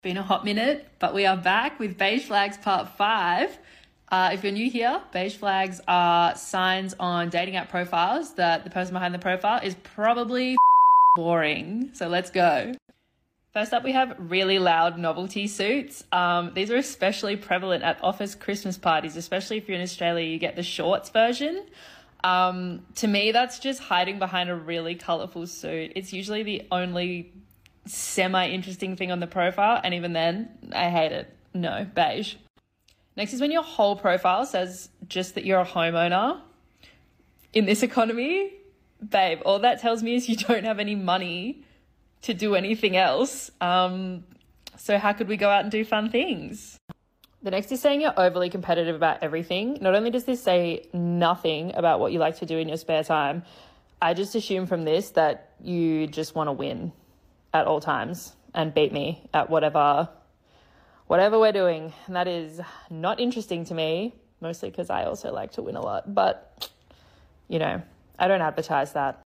Been a hot minute, but we are back with beige flags part 5. If you're new here, beige flags are signs on dating app profiles that the person behind the profile is probably boring. So let's go. First up, we have really loud novelty suits. These are especially prevalent at office Christmas parties, especially if you're in Australia, you get the shorts version. To me, that's just hiding behind a really colourful suit. It's usually the only semi-interesting thing on the profile, and even then, I hate it. No, beige. Next is when your whole profile says just that you're a homeowner. In this economy, babe, all that tells me is you don't have any money to do anything else. So how could we go out and do fun things? The next is saying you're overly competitive about everything. Not only does this say nothing about what you like to do in your spare time, I just assume from this that you just want to win at all times and beat me at whatever we're doing. And that is not interesting to me, mostly because I also like to win a lot. But, I don't advertise that.